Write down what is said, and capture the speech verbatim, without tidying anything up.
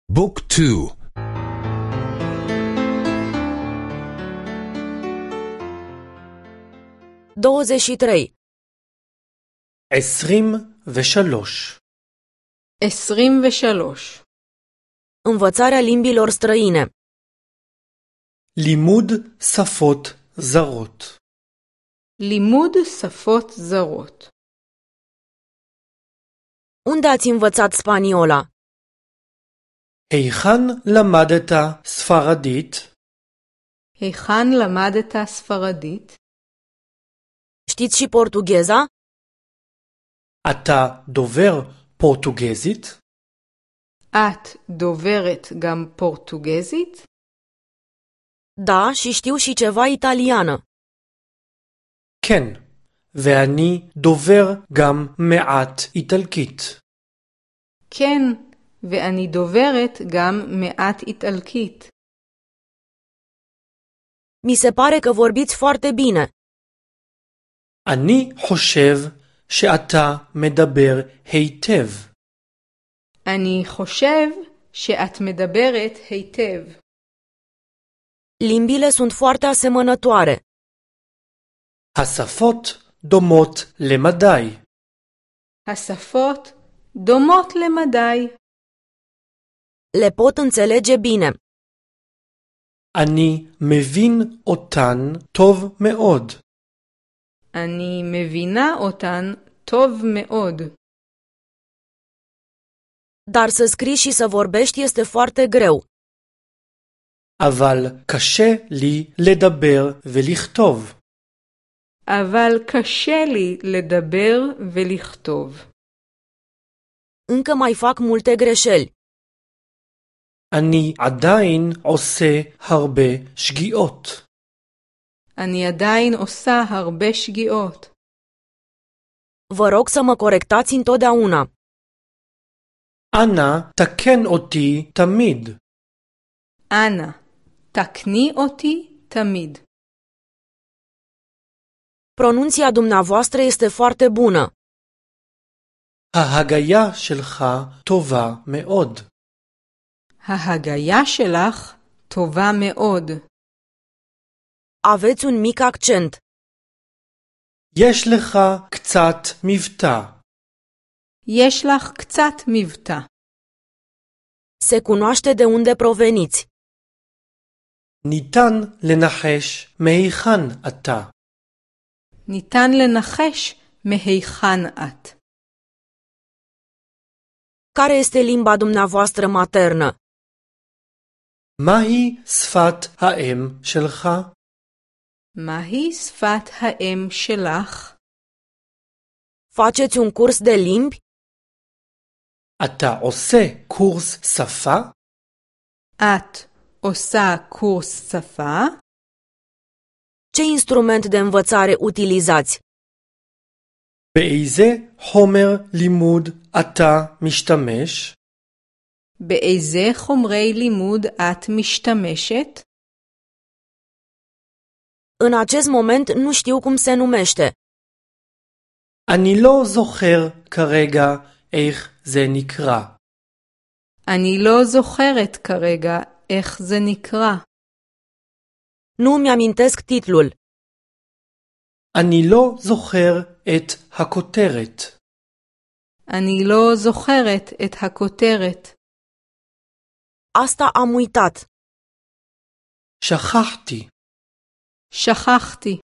بوك تو douăzeci și trei. עשרים ושלוש. עשרים ושלוש. Învățarea limbilor străine. לימוד שפות זרות. לימוד שפות זרות. Unde ați învățat spaniola? היכן למדת ספרדית? היכן למדת ספרדית? Știți și portugheza? אתה דובר פורטוגזית? את דוברת גם פורטוגזית? Da, și știu și ceva italiană. כן, ואני דובר גם מעט איטלקית. כן, ואני דוברת גם מעט איטלקית. Mi se pare că vorbiți foarte bine. אני חושב שאתה מדבר היטב. אני חושב שאת מדברת היטב. Limbile sunt foarte asemănătoare. השפות דומות למדי. השפות דומות למדי. Le pot înțelege bine. אני מבין אותן טוב מאוד. אני מבינה אותן טוב מאוד. Dar să scrii și să vorbești este foarte greu. אבל קשה לי לדבר ולכתוב. אבל קשה לי לדבר ולכתוב. Încă mai fac multe greșeli. אני עדיין עושה הרבה שגיאות. אני עדיין עושה הרבה שגיאות. Vă rog să mă corectați întotdeauna. אנא תקן אותי תמיד. אנא, תקני אותי תמיד. Pronunția dumneavoastră este foarte bună. ההגיה שלך טובה מאוד. ההגיה שלך טובה מאוד. Aveți un mic accent. יש לך קצת מבטא. יש לך קצת מבטא. Se cunoaște de unde proveniți. ניתן לנחש מהיכן אתה. ניתן לנחש מהיכן את. Care este limba dumneavoastră maternă? מהי שפת האם שלך? מהי שפת האם שלך? Faceți un curs de limbi? אתה עושה קורס שפה? את עושה קורס שפה? Ce instrument de învățare utilizați? באיזה חומר לימוד אתה משתמש? באיזה חומרי לימוד את משתמשת? În acest moment nu știu cum se numește. אני לא זוכר כרגע איך זה נקרא. אני לא זוכרת כרגע איך זה נקרא. Nu mi-amintesc titlul. אני לא זוכר את הכותרת. אני לא זוכרת את הכותרת. Asta am uitat. שכחתי. שכחתי.